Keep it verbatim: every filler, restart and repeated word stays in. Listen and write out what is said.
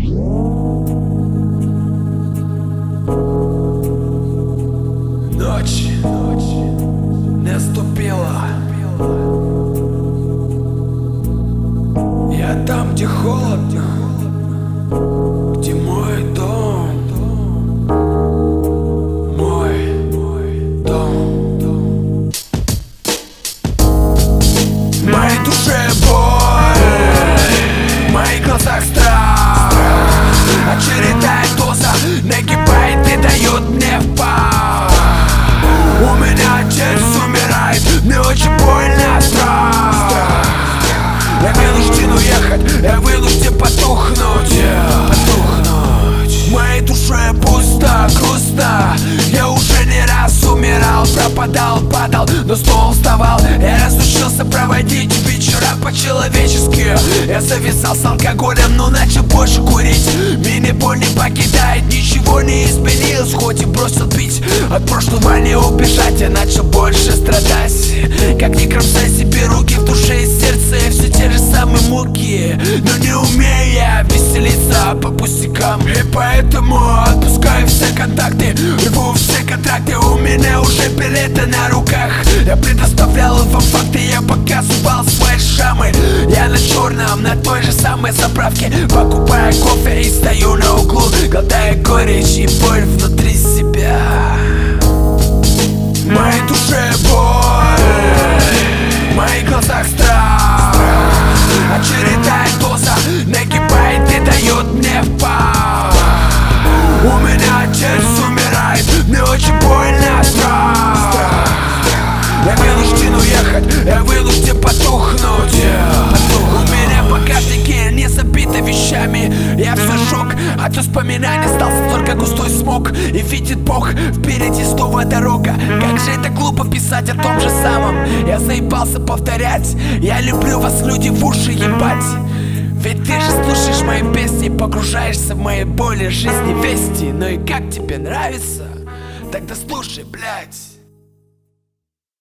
Ночь, ночь наступила. Я там, где холодно, где мой дом, мой, мой дом. В моей душе боль, в моих глазах страх. Очередная доза нагибает и дает мне впад. У меня отец умирает, мне очень больно, страх. Я вынужден уехать, я вынужден потухнуть, потухнуть. В моей душе пусто, грустно. Я уже не раз умирал, пропадал, падал, но снова вставал. Я разучился проводить вечера по-человечески. Я завязал с алкоголем, но начал больше курить. Меня боль не покидает, ничего не изменилось, хоть и бросил пить. От прошлого не убежать, я начал больше страдать. Как ни кромсай себе руки в душе и сердце, все те же самые муки. Но не умею я веселиться по пустякам, и поэтому отпускаю все контакты, рву все контракты. У меня уже билеты на руках. Я предоставлял вам факты, я показывал свои шрамы. Я на черном, на той же самой заправке, покупая кофе и стою на углу, глотая горечь и боль внутри себя. В моей душе боль, в моих глазах страх. Очередная доза нагибает и дает мне впад. У меня отец умирает, мне очень больно, страх. Я вынужден уехать, я вынужден потухнуть. У меня багажники не забиты вещами. Я все шок, от воспоминаний остался только густой смог. И видит Бог, впереди снова дорога. Как же это глупо писать о том же самом. Я заебался повторять: я люблю вас, люди, в уши ебать. Ведь ты же слушаешь мои песни, погружаешься в мои боли, жизни, вести. Ну и как тебе нравится? Тогда слушай, блять.